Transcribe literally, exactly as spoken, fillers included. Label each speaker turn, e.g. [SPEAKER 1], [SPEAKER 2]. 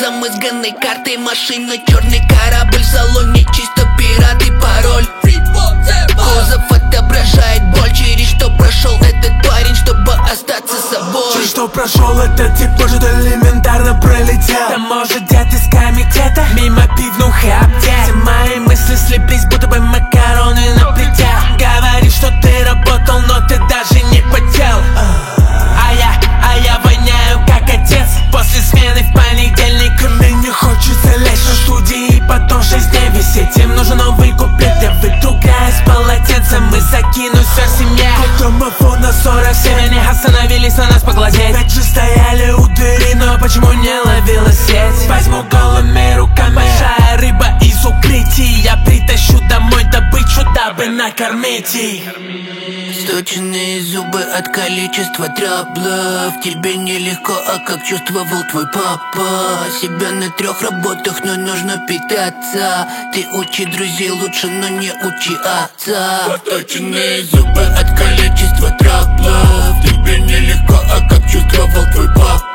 [SPEAKER 1] замызганной картой машины, черный корабль в салоне, чисто пират и пароль. Кузов отображает боль, через что прошел этот парень, чтобы остаться собой.
[SPEAKER 2] Через что прошел этот тип, может элементарно пролетел.
[SPEAKER 3] Да может дед из комитета, мимо пивнух и аптек. Все мои мысли слиплись, будто бы макароны на плите. Говоришь, что ты работал, но ты даже не потел. А я, а я воняю как отец после смены в понедельник.
[SPEAKER 2] Мне не хочется лезть на студии и потом шесть дней висеть. Им нужен новый куплет, я выйду грязь полотенцем и закину все семье.
[SPEAKER 3] Домофон на сорок семь, они остановились на нас поглазеть.
[SPEAKER 2] Ведь же стояли у двери, но почему не ловила сеть?
[SPEAKER 3] Возьму голыми руками большая рыба из укрытий. Я притащу домой добычу, дабы накормить их.
[SPEAKER 1] Сточенные зубы от количества трабла. В тебе нелегко, а как чувствовал твой папа. Себя на трех работах, но нужно питаться. Ты учи друзей лучше, но не учи отца. Сточенные зубы от количества трабла. В тебе нелегко, а как чувствовал твой папа.